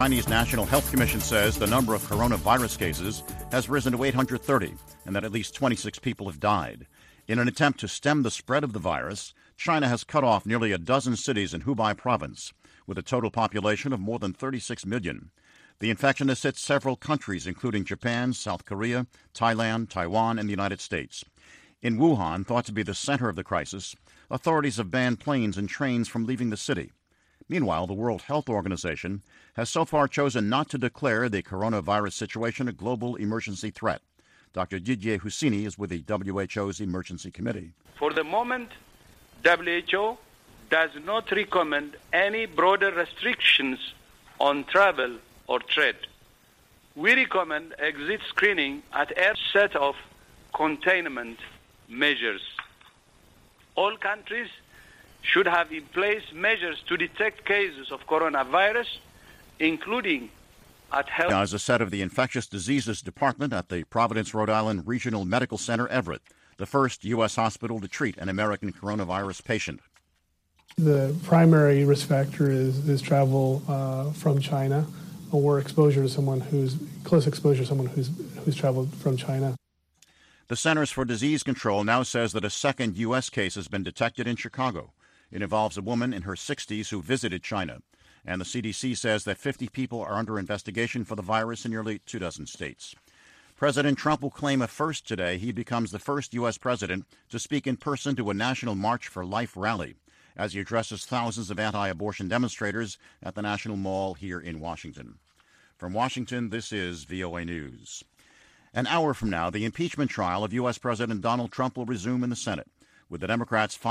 Chinese National Health Commission says the number of coronavirus cases has risen to 830 and that at least 26 people have died. In an attempt to stem the spread of the virus, China has cut off nearly a dozen cities in Hubei province, with a total population of more than 36 million. The infection has hit several countries, including Japan, South Korea, Thailand, Taiwan, and the United States. In Wuhan, thought to be the center of the crisis, authorities have banned planes and trains from leaving the city. Meanwhile, the World Health Organization has so far chosen not to declare the coronavirus situation a global emergency threat. Dr. Didier Houssini is with the WHO's Emergency Committee. For the moment, WHO does not recommend any broader restrictions on travel or trade. We recommend exit screening at a set of containment measures. All countries should have in place measures to detect cases of coronavirus, including at health. Now, as a set of the Infectious Diseases Department at the Providence, Rhode Island Regional Medical Center, Everett, the first U.S. hospital to treat an American coronavirus patient. The primary risk factor is travel from China or exposure to someone close exposure to someone who's traveled from China. The Centers for Disease Control now says that a second U.S. case has been detected in Chicago. It involves a woman in her 60s who visited China. And the CDC says that 50 people are under investigation for the virus in nearly 24 states. President Trump will claim a first today. He becomes the first U.S. president to speak in person to a National March for Life rally as he addresses thousands of anti-abortion demonstrators at the National Mall here in Washington. From Washington, this is VOA News. An hour from now, the impeachment trial of U.S. President Donald Trump will resume in the Senate, with the Democrats